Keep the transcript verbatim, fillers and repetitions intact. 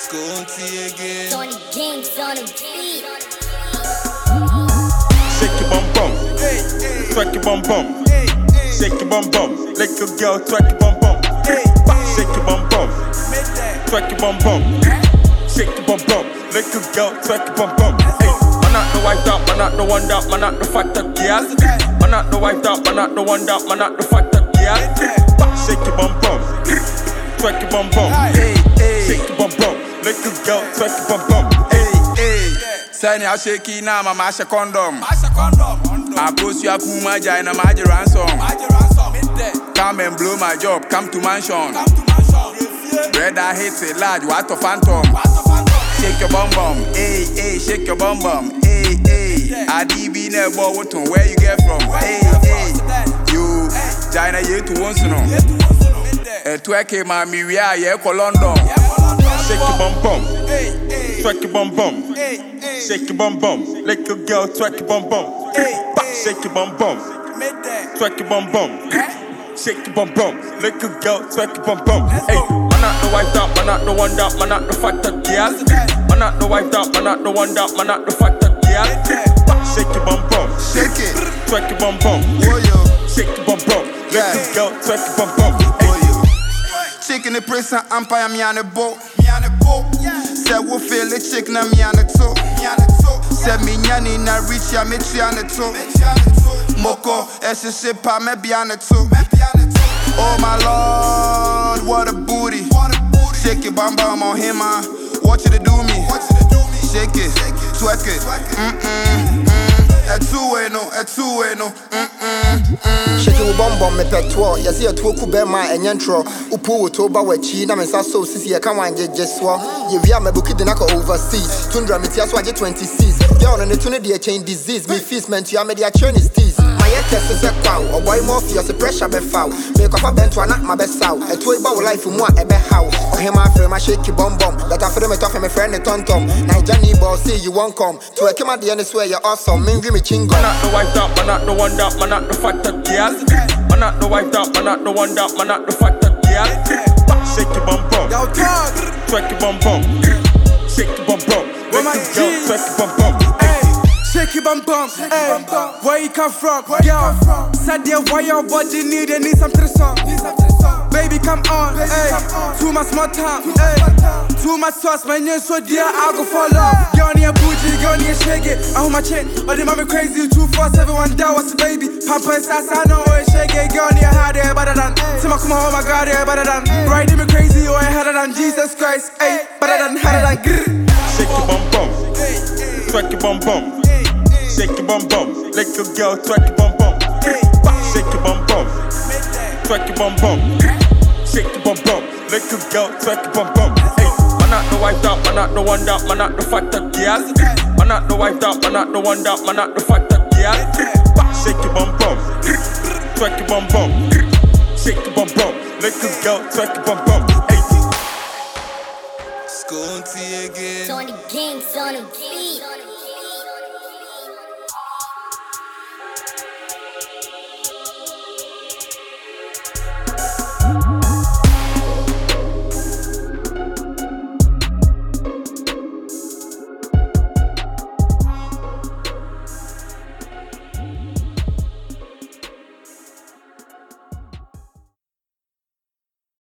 Scooty again. Tony Games on the beat. Shake your bum bum, Hey, hey, twerk your bum bum. hey, hey. Shake your bum bum, let your girl twerk your bum bum. Hey, Shake your bum bum, make that. twerk your bum bum. Shake your bum bum, let your girl twerk your bum bum. Hey, man not the wife that, man not the one that, man not the fact that girl. Man not the wife that, man not the one that, man not the fact that girl. Shake your bum bum, twerk your bum bum. Hey, hey, Shake your bum bum, let your girl twerk your bum bum. hey, hey. Sani I shake it now, mama she condom. Masha condom. I post you a kuma jina maji ransom. Maji ransom. Hit that. Come and blow my job, come to mansion. Come to mansion. Brother hits it large, what a phantom. What the phantom? Shake your bum bum, hey, hey, shake your bum bum, hey, hey. I D B never what where you get from, hey, hey. You, China ye to once no. A twerk mami we are here for London. Shake your bum bum, Hey, hey, twerk your bum bum. hey, hey. Shake your bum bum, let your girl twerk your bum bum. Shake your bum bum, Make that. twerk your bum bum. Shake your bum bum, let your girl twerk your bum bum. Hey, man not the wife that, man not the one that, man not the fact that girl. Man not the wife that, man not the one that, man not the fact that girl. Shake your bum bum, Shake it, twerk your bum bum. oh yo, Shake your bum bum, let your girl twerk your bum bum. Hey, oh yo. Chicken the press and empire me on the boat. Me on the boat. Say we feel the chick na me on the toe. Me on the toe. Say me nyani na reach ya me tree on the toe. Me on the toe. Moko, esse shit pa me be on the toe. Me on the toe. Oh my lord, what a booty. What a booty. Shake it, bam bam on him, man. What you to do me? What you to do me? Shake it, twerk it. Mm mm mm. A two way no, a two way no. Mm mm mm. Shake you bum bum me petro. You see a two kube ma and yentro. Upu toba we chi na me sa so sisi ya come and just swa. You via me buki dinako overseas. Tundra me tia so aje twenty-six. Girl on the tune the chain disease. Me feast meant you am the Chinese teas. My head test is a cow. Or boy more fierce pressure be foul. Make up a bent one at my best out. A two about life from one a be how. Or him after my shake bum bum. That I feel me tough my friend the tom tom. Nigerian boss see you won't come. To a come at the end swear you're awesome. Me give me chingo. man not the wife that, man not the one that, man not the fact that girl. Man not the wife that, man not the one that, man not the fact that girl. Shake your bum bum, Yo, talk. twerk your bum bum. Shake your bum bum, With my let your girl G's. twerk your bum bum. Hey, shake your bum bum. Hey, where you come from? Girl, said there why your body need it, need some song. Baby, come on. Hey, too much more time. Hey, too much sauce, man. You so dear, I go for love. Girl, need a bougie, girl, need a shake it. I hold my chin, but the mommy crazy. Two four seven one down, what's the baby? Papa is ass, I know it, shake it. Girl, need a hard there, better than. Say my come on, oh my God, yeah, better than. Riding me crazy, oh, I harder than Jesus Christ. Hey, better than, harder than. Grr. Shake your bum bum, twerk your bum bum. Shake your bum bum, let your girl twerk your bum bum. Shake your bum bum, twerk your bum bum. Shake your bum bum, let your girl twerk your bum bum. Hey, man not the wife that, man not the one that, man not the fact that girl. Man not the wife that, man not the one that, man not the fact that girl. Shake your bum bum, twerk your bum bum. Shake your bum bum, let your girl twerk your bum bum.